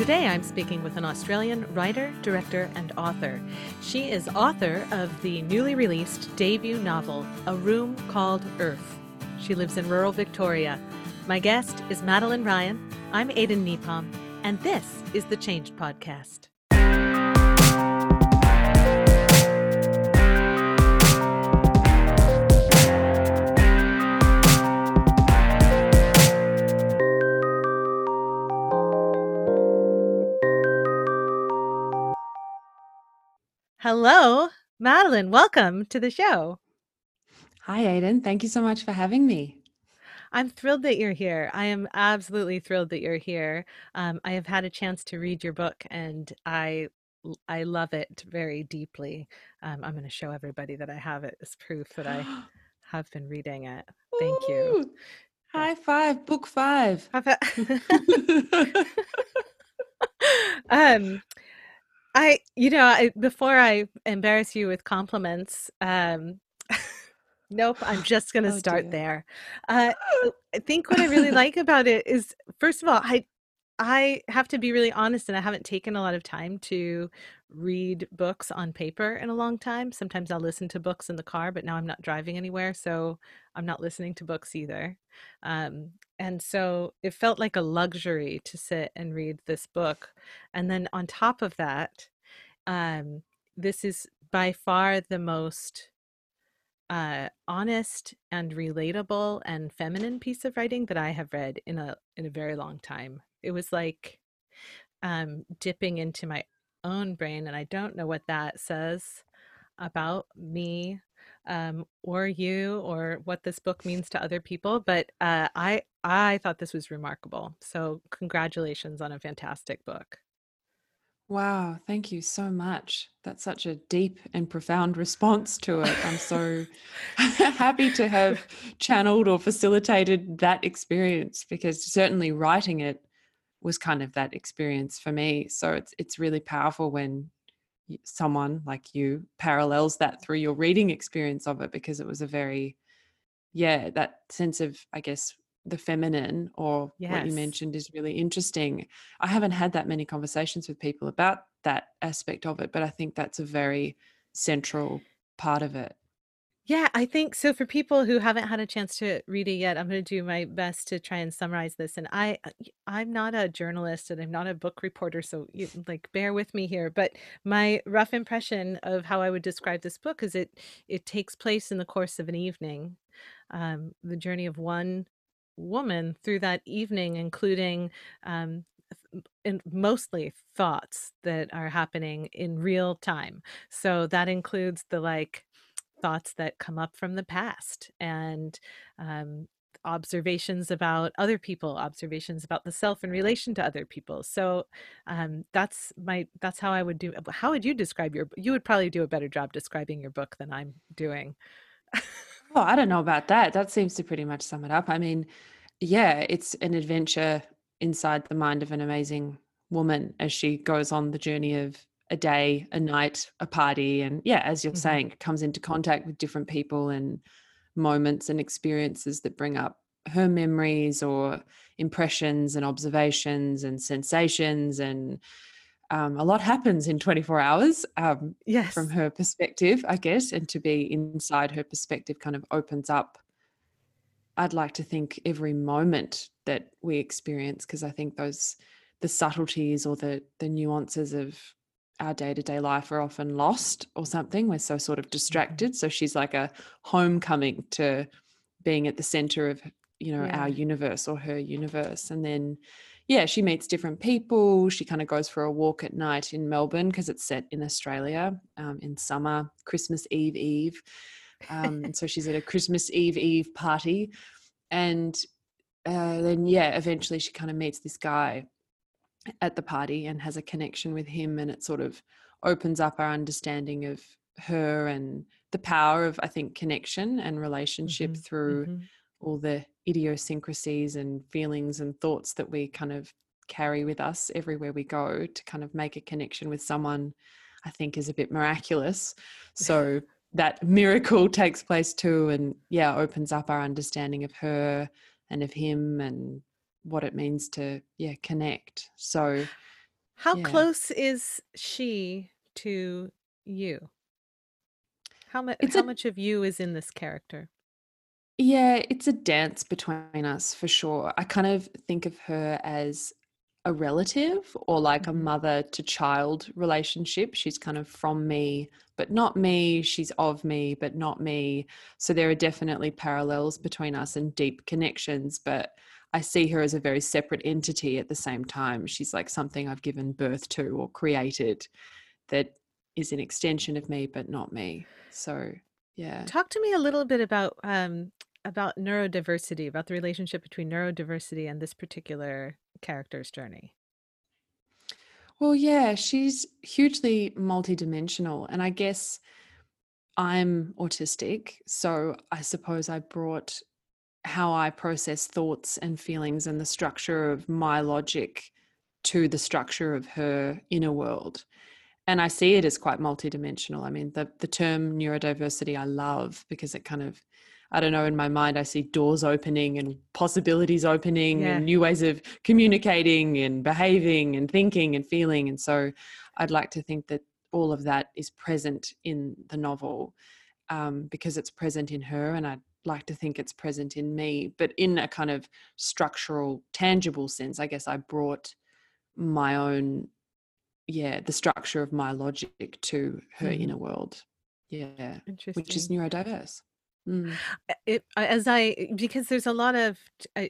Today I'm speaking with an Australian writer, director, and author. She is author of the newly released debut novel, A Room Called Earth. She lives in rural Victoria. My guest is Madeline Ryan. I'm Aidan Nepom, and this is the Changed Podcast. Hello, Madeline. Welcome to the show. Hi, Aidan. Thank you so much for having me. I'm thrilled that you're here. I am absolutely thrilled that you're here. I have had a chance to read your book, and I love it very deeply. I'm going to show everybody that I have it as proof that I have been reading it. Thank you. Ooh, Yes. high five, book 5. Before I embarrass you with compliments, nope, I'm just going to start dear. there. I think what I really like about it is, first of all, I have to be really honest, and I haven't taken a lot of time to read books on paper in a long time. Sometimes I'll listen to books in the car, but now I'm not driving anywhere, so I'm not listening to books either. And so it felt like a luxury to sit and read this book. And then on top of that, this is by far the most honest and relatable and feminine piece of writing that I have read in a very long time. It was like dipping into my own brain, and I don't know what that says about me or you or what this book means to other people, but I thought this was remarkable. So congratulations on a fantastic book. Wow, thank you so much. That's such a deep and profound response to it. I'm so happy to have channeled or facilitated that experience, because certainly writing it was kind of that experience for me. So it's really powerful when someone like you parallels that through your reading experience of it, because it was a very, that sense of, I guess, the feminine, or what you Yes. mentioned, is really interesting. I haven't had that many conversations with people about that aspect of it, but I think that's a very central part of it. Yeah, I think so. For people who haven't had a chance to read it yet, I'm going to do my best to try and summarize this. And I'm not a journalist and I'm not a book reporter, so bear with me here. But my rough impression of how I would describe this book is it takes place in the course of an evening, the journey of one woman through that evening, including um, and mostly thoughts that are happening in real time. So that includes the thoughts that come up from the past, and observations about other people, observations about the self in relation to other people. So that's how I would do. How would you describe you would probably do a better job describing your book than I'm doing. Oh, I don't know about that. That seems to pretty much sum it up. I mean, yeah, it's an adventure inside the mind of an amazing woman as she goes on the journey of a day, a night, a party. And yeah, as you're Mhm. saying, comes into contact with different people and moments and experiences that bring up her memories or impressions and observations and sensations. And a lot happens in 24 hours from Yes. her perspective, I guess, and to be inside her perspective kind of opens up, I'd like to think, every moment that we experience, because I think the subtleties or the nuances of our day-to-day life are often lost or something. We're so sort of Mhm. distracted. So she's like a homecoming to being at the center of, our Yeah. universe or her universe. And then, yeah, she meets different people. She kind of goes for a walk at night in Melbourne, because it's set in Australia, in summer, Christmas Eve. So she's at a Christmas Eve party. And then, yeah, eventually she kind of meets this guy at the party and has a connection with him. And it sort of opens up our understanding of her and the power of, I think, connection and relationship Mhm. through Mhm. all the idiosyncrasies and feelings and thoughts that we kind of carry with us everywhere we go. To kind of make a connection with someone, I think, is a bit miraculous. So that miracle takes place too, and yeah, opens up our understanding of her and of him and what it means to connect. So How Yeah. close is she to you? It's How a much of you is in this character? Yeah, it's a dance between us for sure. I kind of think of her as a relative or like a Mhm. mother to child relationship. She's kind of from me, but not me. She's of me, but not me. So there are definitely parallels between us and deep connections, but I see her as a very separate entity at the same time. She's like something I've given birth to or created that is an extension of me, but not me. So, yeah. Talk to me a little bit about neurodiversity, about the relationship between neurodiversity and this particular character's journey. Well, yeah, she's hugely multidimensional. And I guess I'm autistic. So I suppose I brought how I process thoughts and feelings and the structure of my logic to the structure of her inner world. And I see it as quite multidimensional. I mean, the term neurodiversity I love because it kind of, I don't know, in my mind, I see doors opening and possibilities opening Yeah, and new ways of communicating and behaving and thinking and feeling. And so I'd like to think that all of that is present in the novel, because it's present in her. And I'd like to think it's present in me, but in a kind of structural, tangible sense. I guess I brought my own, yeah, the structure of my logic to her mhm, inner world. Yeah, which is interesting. neurodiverse. Mm. As I because there's a lot of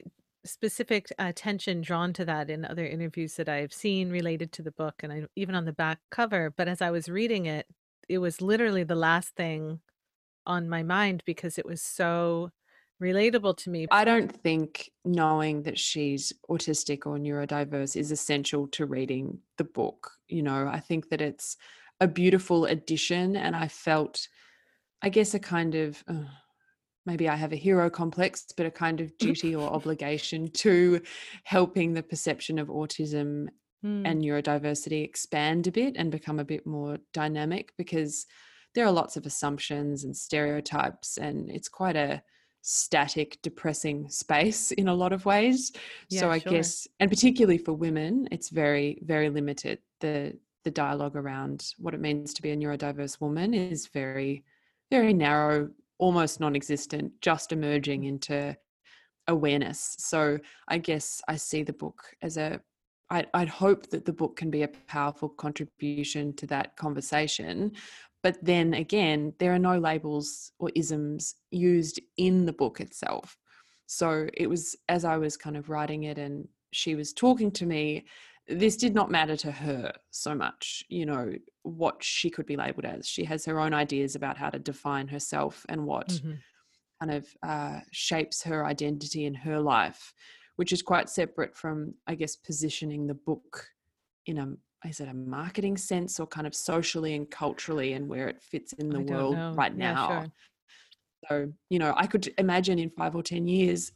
specific attention drawn to that in other interviews that I've seen related to the book, and even on the back cover. But as I was reading it, it was literally the last thing on my mind because it was so relatable to me. I don't think knowing that she's autistic or neurodiverse is essential to reading the book. You know, I think that it's a beautiful addition. And I felt, I guess, a kind of, maybe I have a hero complex, but a kind of duty or obligation to helping the perception of autism Mm, and neurodiversity expand a bit and become a bit more dynamic, because there are lots of assumptions and stereotypes, and it's quite a static, depressing space in a lot of ways. yeah, So I sure. guess, and particularly for women, it's very, very limited. The dialogue around what it means to be a neurodiverse woman is very, very narrow, almost non-existent, just emerging into awareness. So I guess I see the book as I'd hope that the book can be a powerful contribution to that conversation. But then again, there are no labels or isms used in the book itself. So it was, as I was kind of writing it and she was talking to me, this did not matter to her so much, you know, what she could be labeled as. She has her own ideas about how to define herself and what Mhm. kind of shapes her identity in her life, which is quite separate from, I guess, positioning the book in a, is it a marketing sense or kind of socially and culturally and where it fits in the I don't world know. right Yeah, now. sure. So, you know, I could imagine in 5 or 10 years,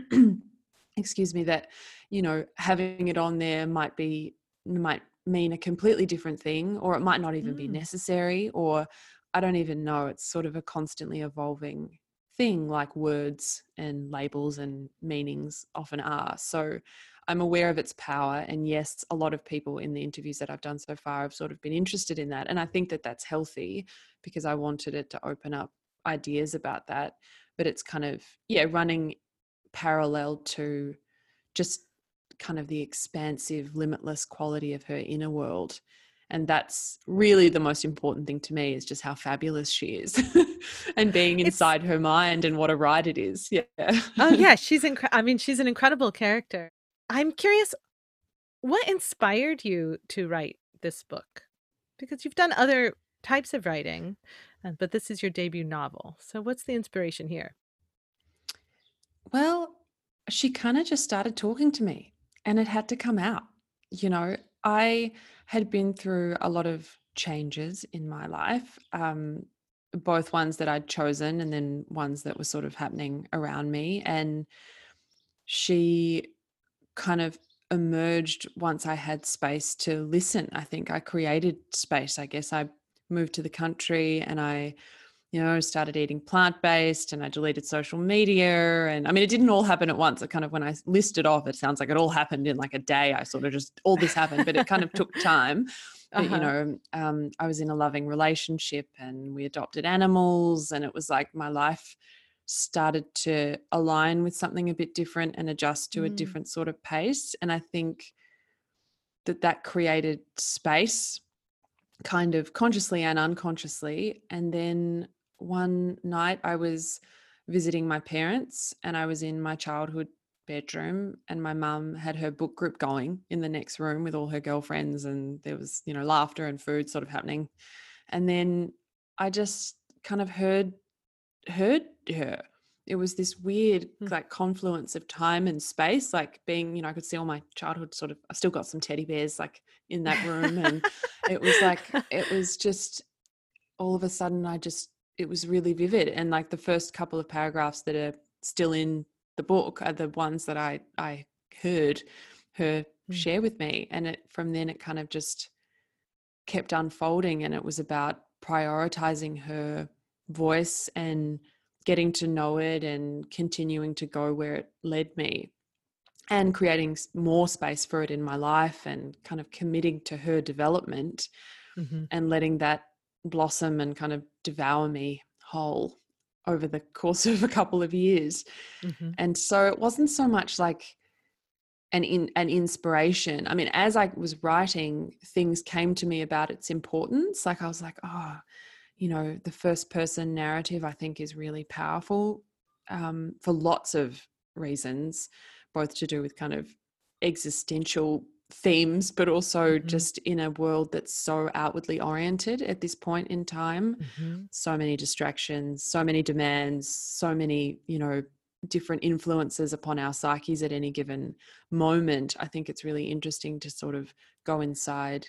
excuse me, that, you know, having it on there might mean a completely different thing, or it might not even be Mm, necessary, or I don't even know. It's sort of a constantly evolving thing, like words and labels and meanings often are. So I'm aware of its power. And yes, a lot of people in the interviews that I've done so far have sort of been interested in that. And I think that that's healthy because I wanted it to open up ideas about that. But it's kind of, yeah, running parallel to just kind of the expansive, limitless quality of her inner world. And that's really the most important thing to me, is just how fabulous she is and being it's inside her mind and what a ride it is. Yeah. oh, yeah, I mean, she's an incredible character. I'm curious, what inspired you to write this book? Because you've done other types of writing, but this is your debut novel. So what's the inspiration here? Well, she kind of just started talking to me and it had to come out. You know, I had been through a lot of changes in my life, both ones that I'd chosen and then ones that were sort of happening around me. And she kind of emerged once I had space to listen. I think I created space. I guess I moved to the country and I started eating plant-based, and I deleted social media. And I mean, it didn't all happen at once. It kind of, when I listed off, it sounds like it all happened in like a day. I sort of just, all this happened, but it kind of took time. But, Uh-huh. I was in a loving relationship and we adopted animals, and it was like my life started to align with something a bit different and adjust to a Mm. different sort of pace. And I think that created space, kind of consciously and unconsciously. And then one night I was visiting my parents, and I was in my childhood bedroom, and my mum had her book group going in the next room with all her girlfriends, and there was, laughter and food sort of happening. And then I just kind of heard her. It was this weird Mm. like confluence of time and space, like being, I could see all my childhood sort of, I still got some teddy bears like in that room. And it was just all of a sudden it was really vivid. And like the first couple of paragraphs that are still in the book are the ones that I heard her Mm. share with me. And from then it kind of just kept unfolding, and it was about prioritizing her voice and getting to know it and continuing to go where it led me, and creating more space for it in my life, and kind of committing to her development Mhm. and letting that blossom and kind of devour me whole over the course of a couple of years. Mhm. And so it wasn't so much like an inspiration. I mean, as I was writing, things came to me about its importance. Like I was like, oh, the first person narrative I think is really powerful, for lots of reasons, both to do with kind of existential themes, but also Mhm. just in a world that's so outwardly oriented at this point in time. Mhm. So many distractions, so many demands, so many, different influences upon our psyches at any given moment. I think it's really interesting to sort of go inside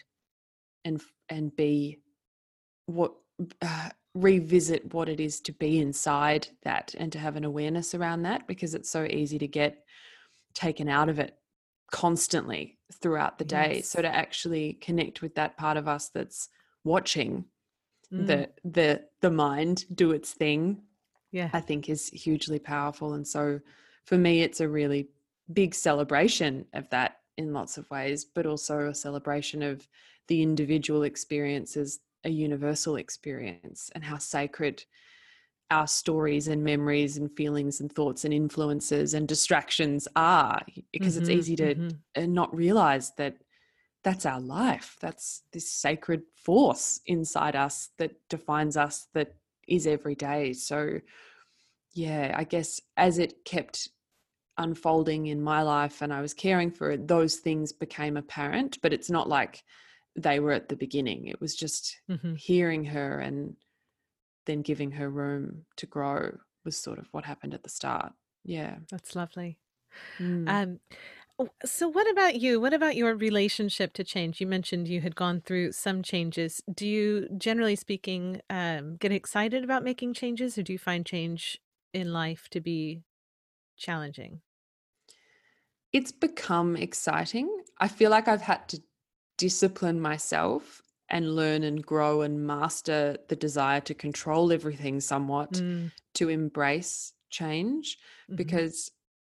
and be what revisit what it is to be inside that, and to have an awareness around that, because it's so easy to get taken out of it constantly throughout the day. So Yes. to actually connect with that part of us that's watching Mm. the mind do its thing, Yeah. I think is hugely powerful. And so for me, it's a really big celebration of that in lots of ways, but also a celebration of the individual experience as a universal experience, and how sacred our stories and memories and feelings and thoughts and influences and distractions are, because it's Mhm. easy to Mhm. not realize that that's our life. That's this sacred force inside us that defines us, that is every day. So yeah, I guess as it kept unfolding in my life and I was caring for it, those things became apparent, but it's not like they were at the beginning. It was just Mhm. hearing her and then giving her room to grow was sort of what happened at the start. Yeah. That's lovely. Mm. Um, so what about you? What about your relationship to change? You mentioned you had gone through some changes. Do you, generally speaking, get excited about making changes, or do you find change in life to be challenging? It's become exciting. I feel like I've had to discipline myself and learn and grow and master the desire to control everything somewhat, Mm. to embrace change, Mhm. because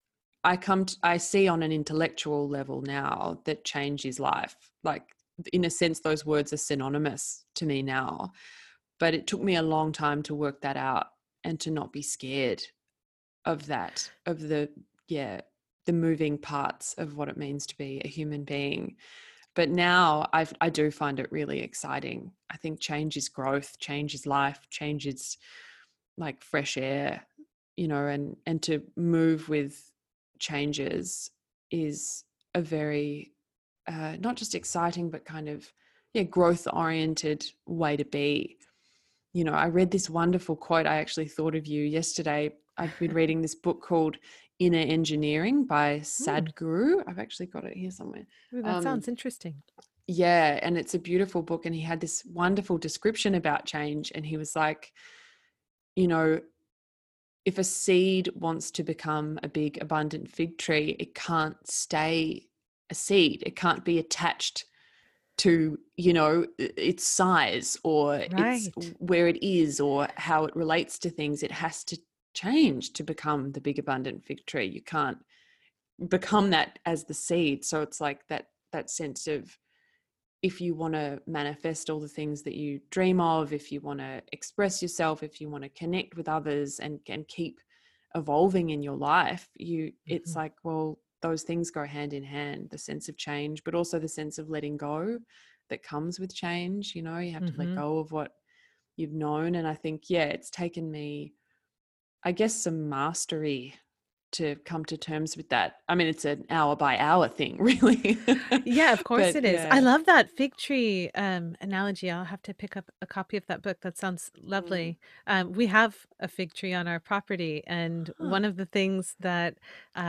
I see on an intellectual level now that change is life. Like, in a sense, those words are synonymous to me now. But it took me a long time to work that out and to not be scared of that, of yeah, the moving parts of what it means to be a human being. But now I do find it really exciting. I think change is growth, change is life, change is like fresh air, and to move with changes is a very not just exciting, but kind of, yeah, growth oriented way to be. I read this wonderful quote. I actually thought of you yesterday. I've been reading this book called Inner Engineering by Mm. Sadhguru. I've actually got it here somewhere. Ooh, that um, sounds interesting. yeah, and it's a beautiful book, and he had this wonderful description about change, and he was like, you know if a seed wants to become a big abundant fig tree, it can't stay a seed. It can't be attached to, its size or its Right. where it is or how it relates to things. It has to change to become the big abundant fig tree. You can't become that as the seed. So it's like that sense of, if you want to manifest all the things that you dream of, if you want to express yourself, if you want to connect with others and keep evolving in your life, it's Mhm. like, well, those things go hand in hand, the sense of change, but also the sense of letting go that comes with change. You have to let Mhm. go of what you've known. And I think, yeah, it's taken me, I guess, some mastery to come to terms with that. I mean, it's an hour by hour thing, really. Yeah, of course But it is. I yeah. love that fig tree, analogy. I'll have to pick up a copy of that book. That sounds Mm. lovely. We have a fig tree on our property, and Huh. one of the things that,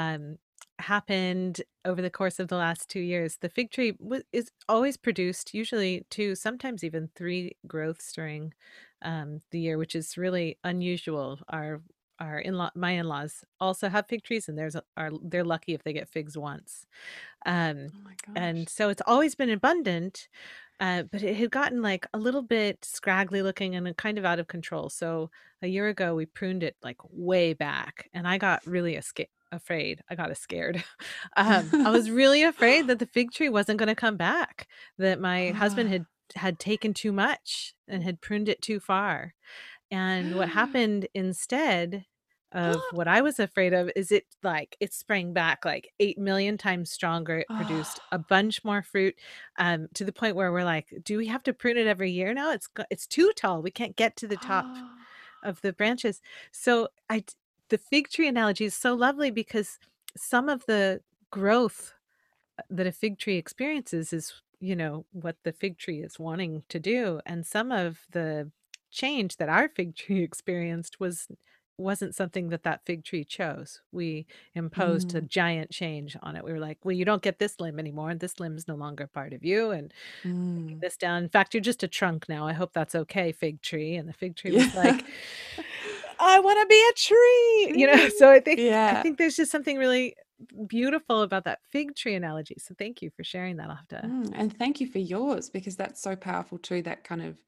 happened over the course of the last 2 years, the fig tree is always produced usually 2, sometimes even 3 growths during, the year, which is really unusual. Our my in-laws also have fig trees, and they're lucky if they get figs once. Um, Oh my and gosh. so it's always been abundant, but it had gotten like a little bit scraggly looking and kind of out of control. So a year ago, we pruned it like way back, and I got really afraid. I got scared. I was really afraid that the fig tree wasn't going to come back, that my husband Ah. had taken too much and had pruned it too far. And what happened instead of what I was afraid of is it sprang back like 8,000,000 times stronger. It produced Ah. a bunch more fruit, to the point where we're like, "Do we have to prune it every year now? It's too tall. We can't get to the top Ah. of the branches." So the fig tree analogy is so lovely because some of the growth that a fig tree experiences is, what the fig tree is wanting to do, and some of the change that our fig tree experienced wasn't something that that fig tree chose. We imposed a Mm. giant change on it. We were like, "Well, you don't get this limb anymore, and this limb is no longer part of you, and taking Mm. this down. In fact, you're just a trunk now. I hope that's okay, fig tree." And the fig tree was Yeah. like, "I wanna be a tree," Tree. So I Yeah. think there's just something really beautiful about that fig tree analogy, so thank you for sharing that. I'll have to. And thank you for yours, because that's so powerful too, that kind of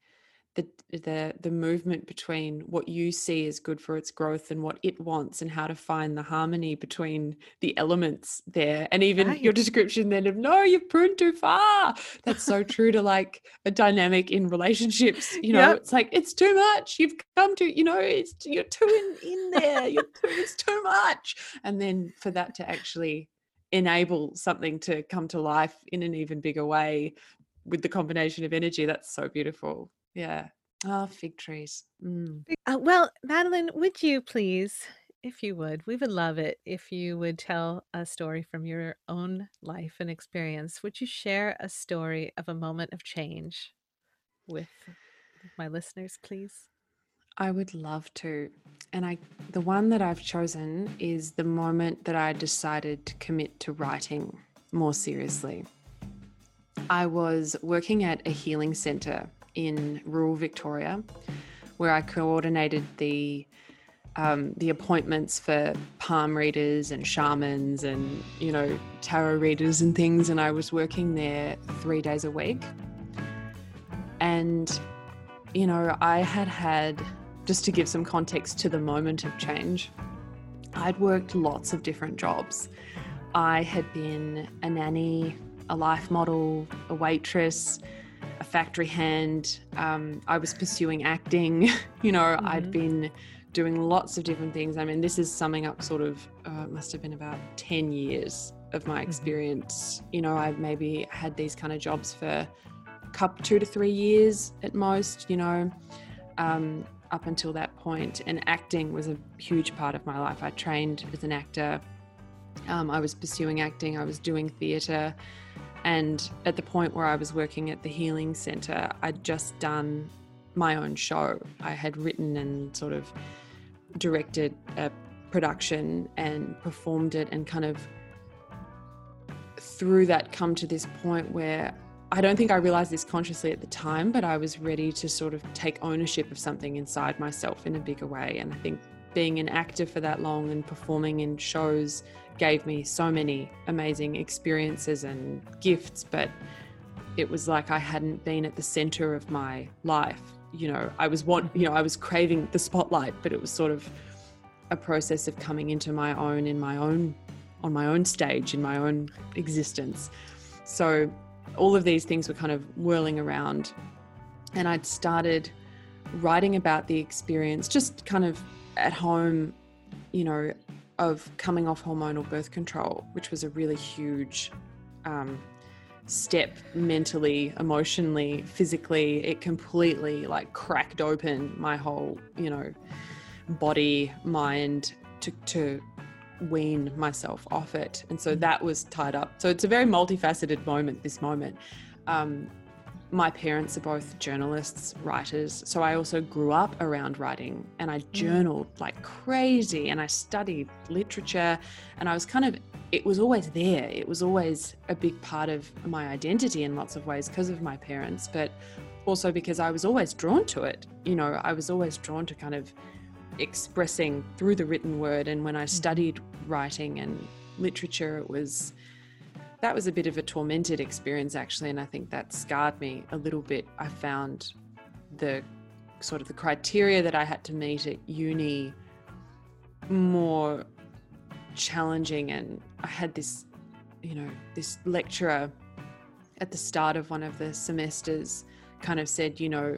the movement between what you see as good for its growth and what it wants, and how to find the harmony between the elements there. And even your Right. description then of, no, you've pruned too far, that's so true to like a dynamic in relationships. Yep. It's like, it's too much, you've come to, you're too in there, it's too much. And then for that to actually enable something to come to life in an even bigger way with the combination of energy, that's so beautiful. Yeah. Oh, fig trees. Mm. Well, Madeline, would you please, if you would, we would love it if you would tell a story from your own life and experience. Would you share a story of a moment of change with my listeners, please? I would love to. And the one that I've chosen is the moment that I decided to commit to writing more seriously. I was working at a healing center in rural Victoria, where I coordinated the appointments for palm readers and shamans and, tarot readers and things. And I was working there 3 days a week. And, I had, just to give some context to the moment of change, I'd worked lots of different jobs. I had been a nanny, a life model, a waitress, a factory hand. I was pursuing acting. I'd Mhm. been doing lots of different things. I mean, this is summing up sort of, it must have been about 10 years of my Mhm. experience. I maybe had these kind of jobs for 2 to 3 years at most, up until that point. And acting was a huge part of my life. I trained as an actor. I was pursuing acting. I was doing theatre. And at the point where I was working at the healing centre, I'd just done my own show. I had written and sort of directed a production and performed it, and kind of through that come to this point where I don't think I realized this consciously at the time, but I was ready to sort of take ownership of something inside myself in a bigger way. And I think being an actor for that long and performing in shows gave me so many amazing experiences and gifts. But it was like I hadn't been at the center of my life. I was craving the spotlight, but it was sort of a process of coming into my own on my own stage, in my own existence. So all of these things were kind of whirling around, and I'd started writing about the experience just kind of at home, of coming off hormonal birth control, which was a really huge step mentally, emotionally, physically. It completely like cracked open my whole, body, mind to wean myself off it. And so that was tied up. So it's a very multifaceted moment, this moment. My parents are both journalists, writers. So I also grew up around writing, and I journaled like crazy, and I studied literature, and it was always there. It was always a big part of my identity in lots of ways because of my parents, but also because I was always drawn to it. I was always drawn to kind of expressing through the written word. And when I studied writing and literature, that was a bit of a tormented experience, actually. And I think that scarred me a little bit. I found the sort of the criteria that I had to meet at uni more challenging. And I had this lecturer at the start of one of the semesters kind of said,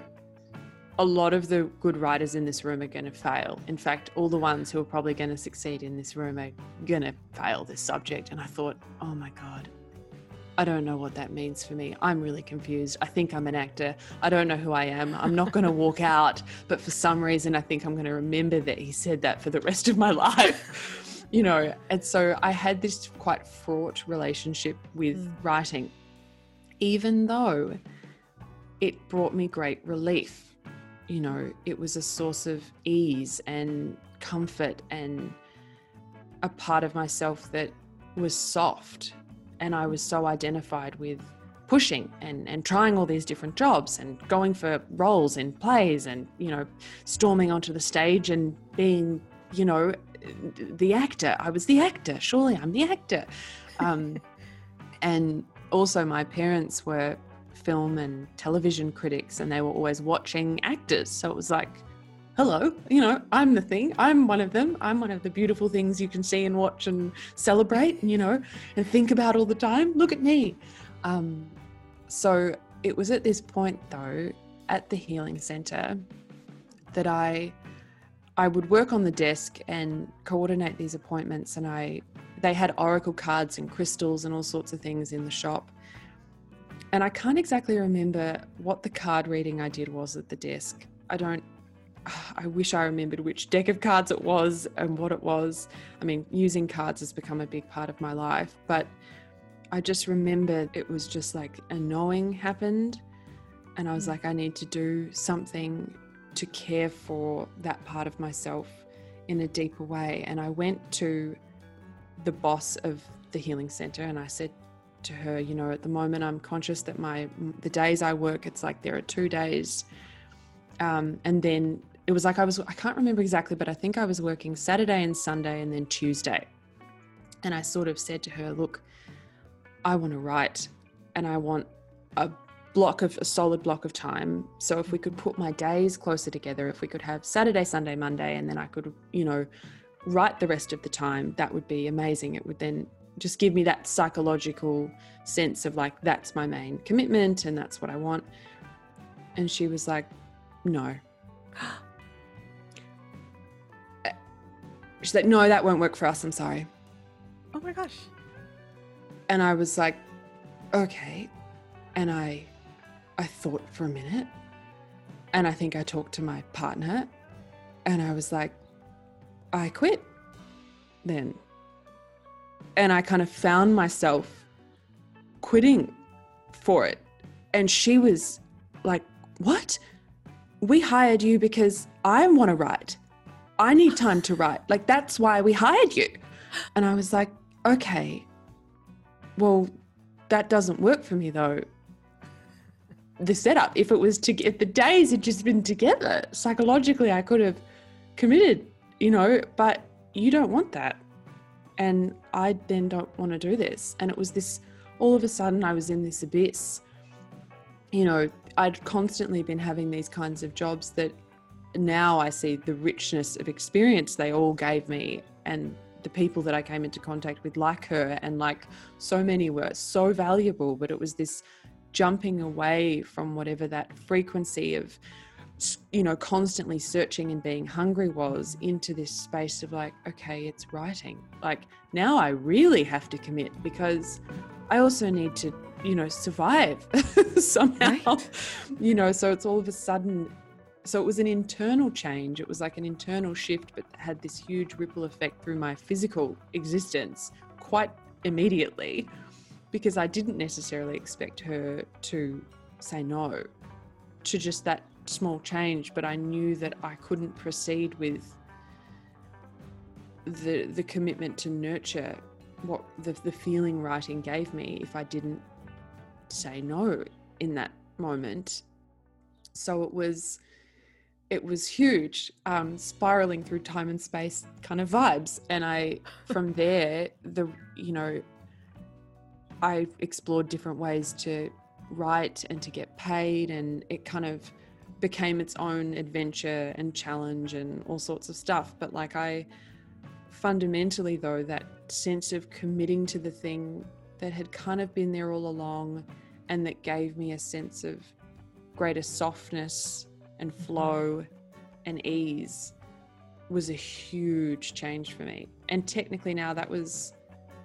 a lot of the good writers in this room are going to fail. In fact, all the ones who are probably going to succeed in this room are going to fail this subject. And I thought, oh my God, I don't know what that means for me. I'm really confused. I think I'm an actor. I don't know who I am. I'm not going to walk out. But for some reason, I think I'm going to remember that he said that for the rest of my life. And so I had this quite fraught relationship with writing, even though it brought me great relief. It was a source of ease and comfort and a part of myself that was soft. And I was so identified with pushing and trying all these different jobs and going for roles in plays and, storming onto the stage and being, the actor. I was the actor. Surely I'm the actor. And also my parents were film and television critics, and they were always watching actors. So it was like, hello, I'm the thing. I'm one of them. I'm one of the beautiful things you can see and watch and celebrate, and think about all the time. Look at me. So it was at this point, though, at the Healing Centre, that I would work on the desk and coordinate these appointments, and they had oracle cards and crystals and all sorts of things in the shop. And I can't exactly remember what the card reading I did was at the desk. I wish I remembered which deck of cards it was and what it was. I mean, using cards has become a big part of my life, but I just remember it was just like a knowing happened. And I was like, I need to do something to care for that part of myself in a deeper way. And I went to the boss of the Healing Centre and I said to her, at the moment I'm conscious that the days I work, it's like there are 2 days. And then it was like I can't remember exactly, but I think I was working Saturday and Sunday and then Tuesday. And I sort of said to her, look, I want to write and I want a solid block of time. So if we could put my days closer together, if we could have Saturday, Sunday, Monday, and then I could, write the rest of the time, that would be amazing. It would then just give me that psychological sense of like, that's my main commitment and that's what I want. And she was like, no. She's like, no, that won't work for us. I'm sorry. Oh my gosh. And I was like, okay. And I thought for a minute, and I think I talked to my partner and I was like, I quit then. And I kind of found myself quitting for it. And she was like, what? We hired you because I want to write. I need time to write. Like, that's why we hired you. And I was like, okay, well, that doesn't work for me though. The setup, if the days had just been together, psychologically I could have committed, but you don't want that. And I then don't want to do this. And it was this, all of a sudden I was in this abyss you know, I'd constantly been having these kinds of jobs that now I see the richness of experience they all gave me, and the people that I came into contact with, like her, and like so many, were so valuable. But it was this jumping away from whatever that frequency of, you know, constantly searching and being hungry was, into this space of like, okay, it's writing. Like, now I really have to commit, because I also need to, you know, survive somehow, Right. you know. So it's all of a sudden, so it was an internal change. It was like an internal shift, but had this huge ripple effect through my physical existence quite immediately, because I didn't necessarily expect her to say no to just that small change. But I knew that I couldn't proceed with the commitment to nurture what the feeling writing gave me if I didn't say no in that moment. So it was huge, spiraling through time and space kind of vibes. And from there, you know, I explored different ways to write and to get paid, and it kind of became its own adventure and challenge and all sorts of stuff. But like, I fundamentally, though, that sense of committing to the thing that had kind of been there all along, and that gave me a sense of greater softness and Mhm. flow and ease, was a huge change for me. And technically now that was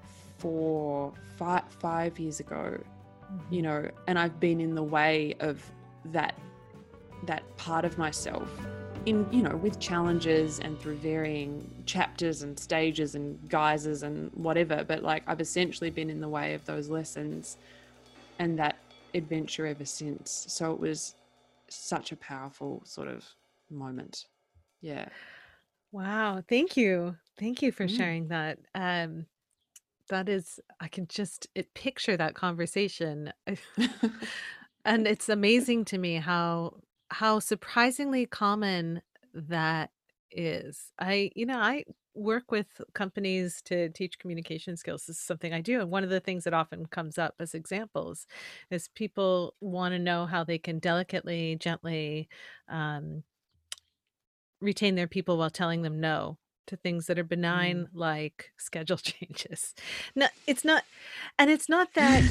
5 years ago, you Mhm. know, and I've been in the way of that part of myself, in, you know, with challenges and through varying chapters and stages and guises and whatever. But like, I've essentially been in the way of those lessons and that adventure ever since. So it was such a powerful sort of moment. Yeah. Wow, thank you. Thank you for Mm. sharing that. That is I can just picture that conversation. And it's amazing to me how surprisingly common that is. I work with companies to teach communication skills. This is something I do, and one of the things that often comes up as examples is people wanna know how they can delicately, gently, um retain their people while telling them no to things that are benign, Mm. like schedule changes. No, it's not and it's not that,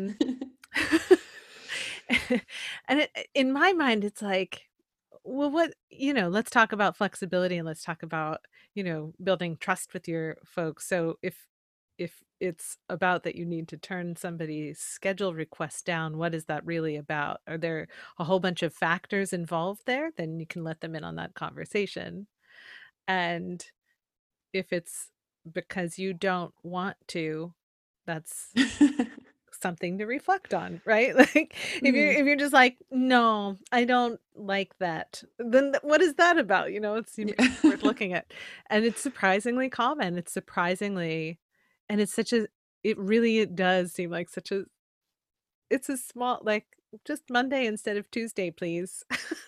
and in my mind, it's like, well, let's talk about flexibility and let's talk about, building trust with your folks. So if it's about that you need to turn somebody's schedule request down, what is that really about? Are there a whole bunch of factors involved there? Then you can let them in on that conversation. And if it's because you don't want to, that's something to reflect on, right? Like, Mm. if you're just like, "No, I don't like that," then what is that about? Maybe Yeah. it's worth looking at. And it's surprisingly common. It's surprisingly and it's such a it really does seem like such a it's a small like, "Just Monday instead of Tuesday, please."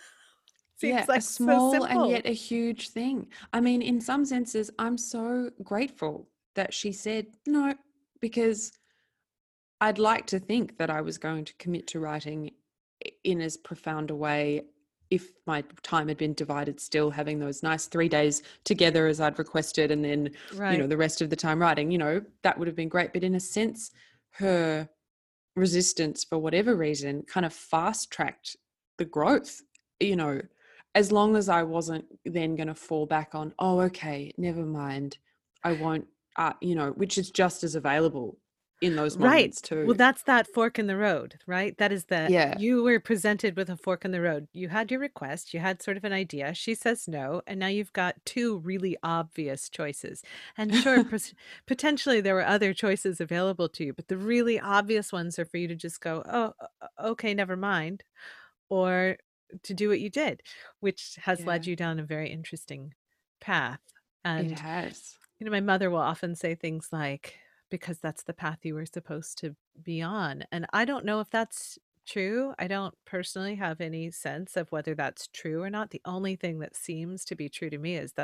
Seems Yeah, a like so small and simple. yet a huge thing. I mean, in some senses, I'm so grateful that she said no, because I'd like to think that I was going to commit to writing in as profound a way if my time had been divided, still having those nice 3 days together as I'd requested, and then, you know, Right. the rest of the time writing, you know, that would have been great. But in a sense, her resistance, for whatever reason, kind of fast tracked the growth, you know, as long as I wasn't then going to fall back on, oh, okay, never mind. I won't, you know, which is just as available in those Right. moments Well, too. that's that fork in the road, right? That is the Yeah. you were presented with a fork in the road. You had your request, you had sort of an idea, she says no, and now you've got 2 really obvious choices. And sure, potentially there were other choices available to you, but the really obvious ones are for you to just go, "Oh, okay, never mind," or to do what you did, which has led Yeah, you down a very interesting path. it And has. my mother will often say things like, "Because that's the path you were supposed to be on." And I don't know if that's true. I don't personally have any sense of whether that's true or not. The only thing that seems to be true to me is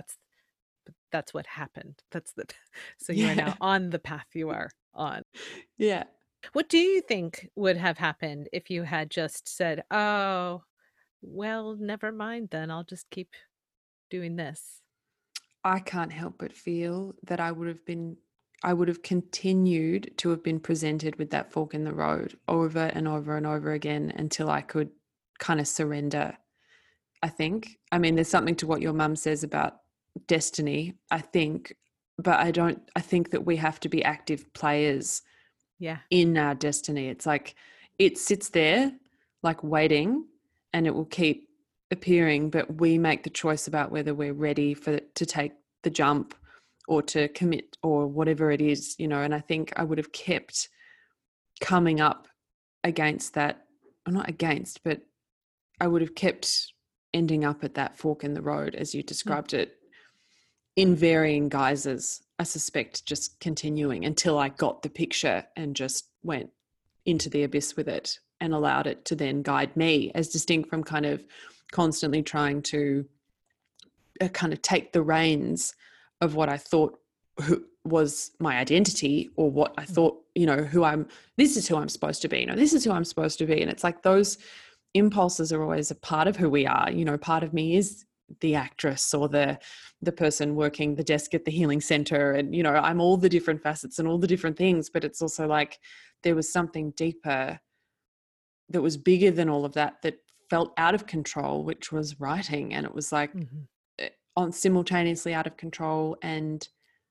that's what happened. That's the so you are Yeah. now on the path you are on. Yeah. What do you think would have happened if you had just said, "Oh, well, never mind then, I'll just keep doing this"? I can't help but feel that I would have continued to have been presented with that fork in the road over and over and over again until I could kind of surrender, I think. I mean, there's something to what your mum says about destiny, I think, but I think that we have to be active players Yeah. in our destiny. It's like it sits there like waiting and it will keep appearing, but we make the choice about whether we're ready to take the jump or to commit or whatever it is, and I think I would have kept coming up against that, or not against, but I would have kept ending up at that fork in the road as you Mm, described it, in varying guises, I suspect, just continuing until I got the picture and just went into the abyss with it and allowed it to then guide me, as distinct from kind of constantly trying to kind of take the reins of what I thought was my identity, or what I mhm, thought, this is who I'm supposed to be, this is who I'm supposed to be. And it's like those impulses are always a part of who we are. Part of me is the actress or the person working the desk at the healing center, and I'm all the different facets and all the different things, but it's also like there was something deeper that was bigger than all of that, that felt out of control, which was writing. And it was like mhm, on simultaneously out of control and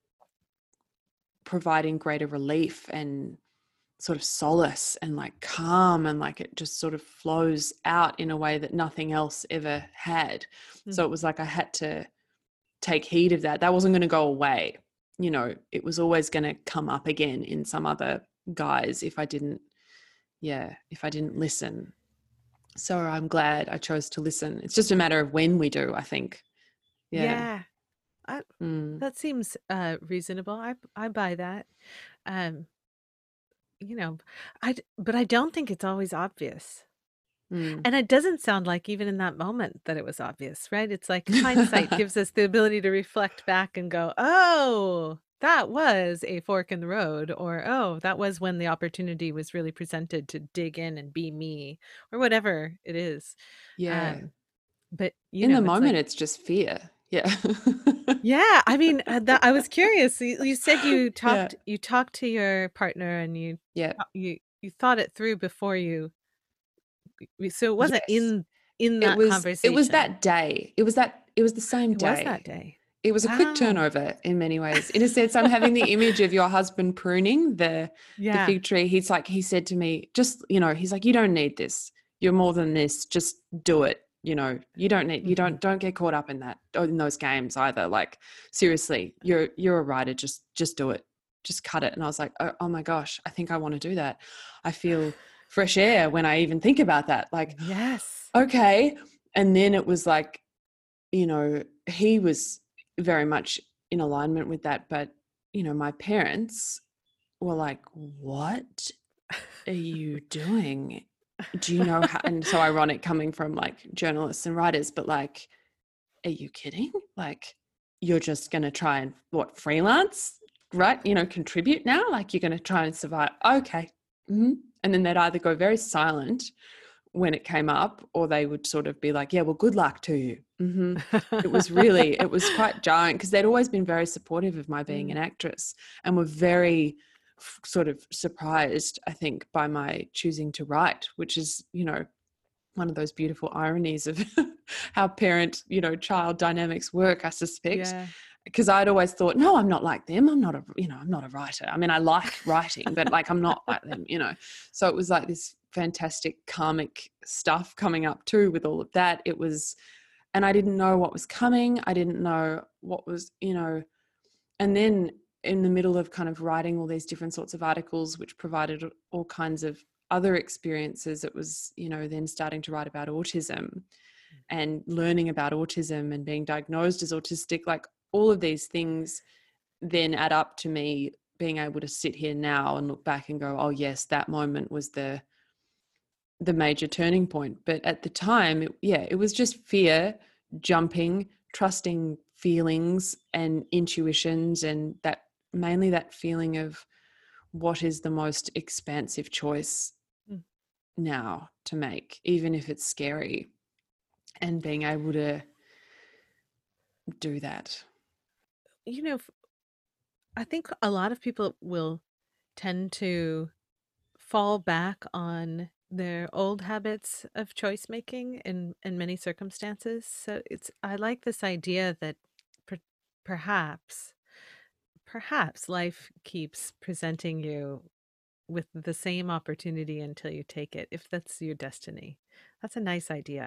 providing greater relief and sort of solace and like calm, and like it just sort of flows out in a way that nothing else ever had. So mm. it was like I had to take heed of that. That wasn't going to go away. It was always going to come up again in some other guise if I didn't listen. So I'm glad I chose to listen. It's just a matter of when we do, I think. Yeah. Yeah. I Mm. That seems, reasonable. I buy that. Um, you know, but I don't think it's always obvious. Mm. And it doesn't sound like even in that moment that it was obvious, right? It's like hindsight gives us the ability to reflect back and go, "Oh, that was a fork in the road," or, "Oh, that was when the opportunity was really presented to dig in and be me," or whatever it is. Yeah. Um, but, In the it's like moment, it's just fear. Yeah. yeah, I mean, that I was curious. You said Yeah. you talked to your partner and Yeah. you thought it through before so it wasn't Yes. in It that was it was conversation. that day. It was the same It was that day. day. It was a quick Wow. turnover in many ways. In a sense, I'm having the image of your husband pruning the Yeah. fig tree. He said to me, just, he's like, you don't need this. You're more than this. Just do it. You Mhm. don't get caught up in that, or in those games either. Like, seriously, you're a writer. Just do it. Just cut it. And I was like, oh my gosh, I think I want to do that. I feel fresh air when I even think about that. Like, Yes. okay. And then it was like, he was very much in alignment with that. But, my parents were like, what are you doing? Do you know how? And so ironic coming from like journalists and writers, but like, are you kidding? Like, you're just going to try and freelance, right? Contribute now? Like, you're going to try and survive. Okay. Mm-hmm. And then they'd either go very silent when it came up, or they would sort of be like, yeah, well, good luck to you. Mm-hmm. It was quite jarring, because they'd always been very supportive of my being Mm, an actress, and were very sort of surprised, I think, by my choosing to write, which is, one of those beautiful ironies of how parent, child dynamics work, I suspect. yeah. Because I'd always thought, no, I'm not like them. I'm not a writer. I mean, I like writing, but like, I'm not like them. So it was like this fantastic karmic stuff coming up too with all of that. And I didn't know what was coming. I didn't know what was, and then in the middle of kind of writing all these different sorts of articles, which provided all kinds of other experiences, it was, then starting to write about autism and learning about autism and being diagnosed as autistic. Like, all of these things then add up to me being able to sit here now and look back and go, oh yes, that moment was the major turning point. But at the time, it was just fear, jumping, trusting feelings and intuitions, and that, mainly that feeling of what is the most expansive choice Mm. now to make, even if it's scary, and being able to do that. You know, I think a lot of people will tend to fall back on their old habits of choice making in many circumstances. So I like this idea that per, perhaps perhaps life keeps presenting you with the same opportunity until you take it, if that's your destiny. That's a nice idea.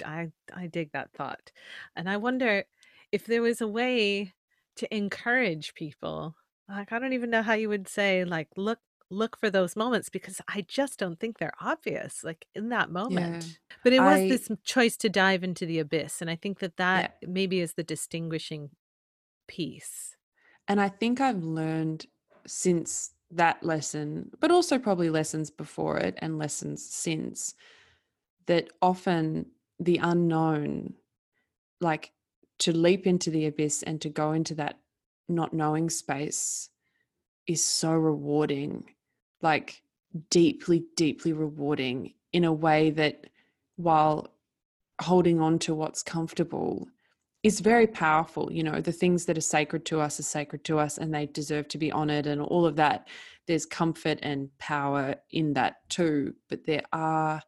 I dig that thought. And I wonder if there was a way to encourage people. Like, I don't even know how you would say, like, look for those moments, because I just don't think they're obvious, like, in that Yeah. moment. But it was I this choice to dive into the abyss, and I think that that yeah. maybe is the distinguishing piece. And I think I've learned since that lesson, but also probably lessons before it and lessons since, that often the unknown, like to leap into the abyss and to go into that not knowing space, is so rewarding, like deeply, deeply rewarding in a way that, while holding on to what's comfortable, is very powerful. You know, the things that are sacred to us are sacred to us and they deserve to be honored and all of that. There's comfort and power in that too. But there are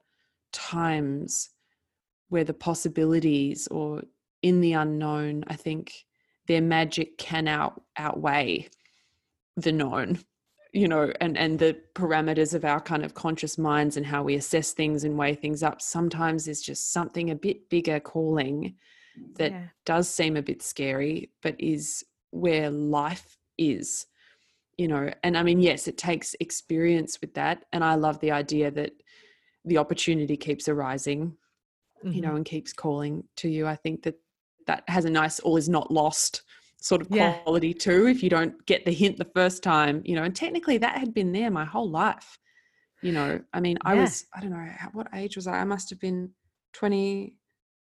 times where the possibilities, or in the unknown, I think their magic can outweigh the known, you know, and the parameters of our kind of conscious minds and how we assess things and weigh things up. Sometimes there's just something a bit bigger calling that Yeah. does seem a bit scary, but is where life is, you know. And I mean, yes, it takes experience with that. And I love the idea that the opportunity keeps arising, you Mhm. know, and keeps calling to you. I think that that has a nice all is not lost sort of Yeah. quality too, if you don't get the hint the first time, you know. And technically that had been there my whole life, you know. I mean, Yeah. I don't know, what age was I? I must have been 20,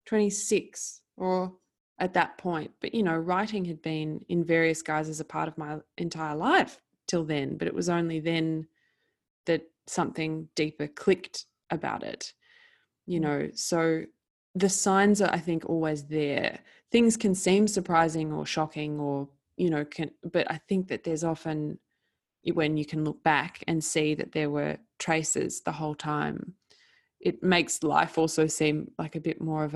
26 or at that point. But, you know, writing had been in various guises a part of my entire life till then. But it was only then that something deeper clicked about it, you Mm. know. So the signs are, I think, always there. Things can seem surprising or shocking or, you know, but I think that there's often, when you can look back and see that there were traces the whole time, it makes life also seem like a bit more of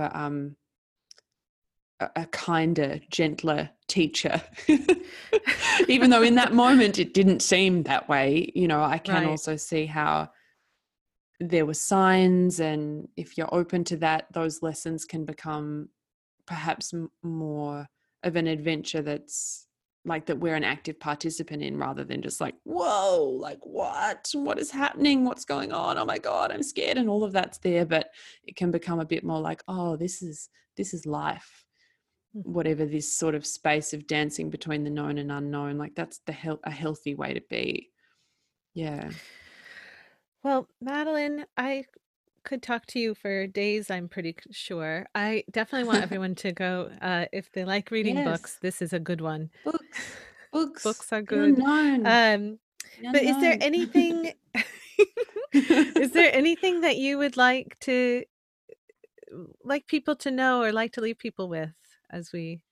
a kinder, gentler teacher. Even though in that moment it didn't seem that way, you know, I can Right. also see how there were signs, and if you're open to that, those lessons can become perhaps more of an adventure that's like that we're an active participant in, rather than just like, whoa, like what is happening, what's going on, oh my god, I'm scared, and all of that's there. But it can become a bit more like, oh, this is life, Mm. whatever this sort of space of dancing between the known and unknown, like that's a healthy way to be. Yeah. Well, Madeline, I could talk to you for days, I'm pretty sure. I definitely want everyone to go, if they like reading books, Yes. this is a good one. Books, books, Books are the good. unknown, Um, the but is there unknown. anything is there anything that you would like people to know or like to leave people with as we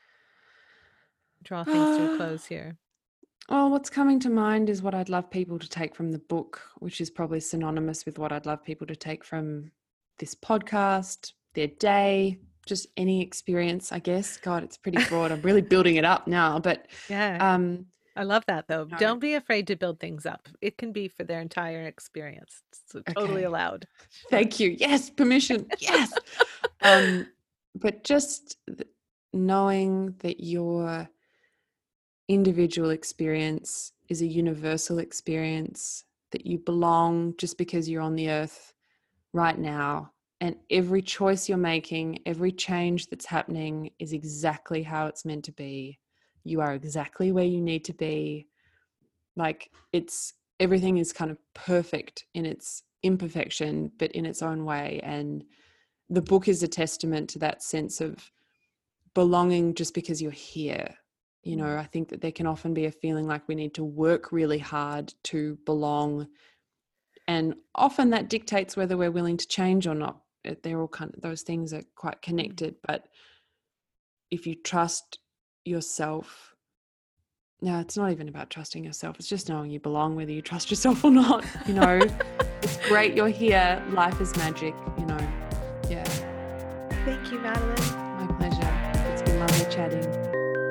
draw things to a Ah, close here? well, what's coming to mind is what I'd love people to take from the book, which is probably synonymous with what I'd love people to take from this podcast, their day, just any experience, I guess. God, it's pretty broad. I'm really building it up now, but Yeah, um, I love that though. no, Don't be afraid to build things up. It can be for their entire experience. It's totally okay. allowed. Sure. Thank you. Yes, permission. Yes. Um, but just knowing that your individual experience is a universal experience, that you belong just because you're on the earth right now. And every choice you're making, every change that's happening is exactly how it's meant to be. You are exactly where you need to be. Like everything is kind of perfect in its imperfection, but in its own way. And the book is a testament to that sense of belonging just because you're here. You know, Mm. I think that there can often be a feeling like we need to work really hard to belong. And often that dictates whether we're willing to change or not. They're all kind of, those things are quite Mm. connected. But if you trust yourself, no, it's not even about trusting yourself. It's just knowing you belong, whether you trust yourself or not. You know, it's great you're here. Life is magic, you know. Yeah, Thank you, Madeline. my pleasure. It's been lovely chatting.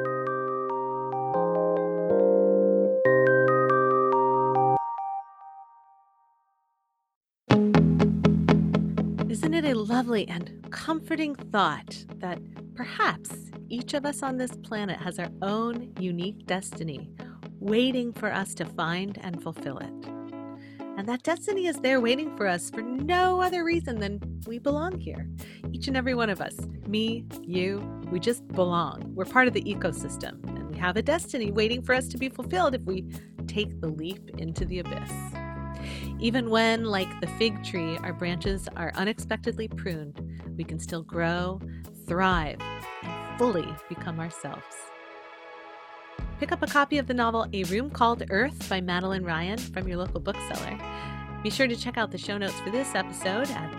Isn't it a lovely and comforting thought that perhaps each of us on this planet has our own unique destiny waiting for us to find and fulfill it? And that destiny is there waiting for us for no other reason than we belong here. Each and every one of us, me, you, we just belong. We're part of the ecosystem, and we have a destiny waiting for us to be fulfilled if we take the leap into the abyss. Even when, like the fig tree, our branches are unexpectedly pruned, we can still grow, thrive, and fully become ourselves. Pick up a copy of the novel A Room Called Earth by Madeline Ryan from your local bookseller. Be sure to check out the show notes for this episode at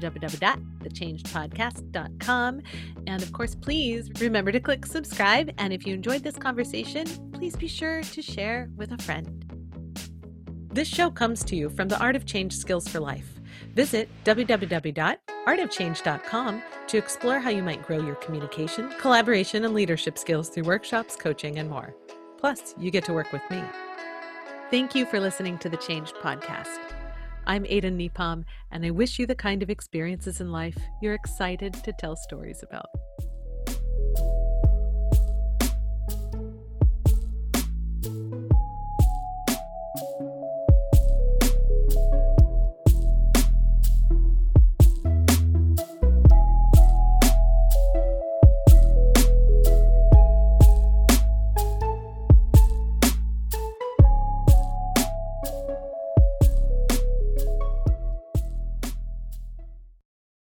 www.thechangedpodcast.com. And of course, please remember to click subscribe. And if you enjoyed this conversation, please be sure to share with a friend. This show comes to you from the Art of Change Skills for Life. Visit www.artofchange.com to explore how you might grow your communication, collaboration, and leadership skills through workshops, coaching, and more. Plus, you get to work with me. Thank you for listening to the Changed Podcast. I'm Aidan Nepom, and I wish you the kind of experiences in life you're excited to tell stories about.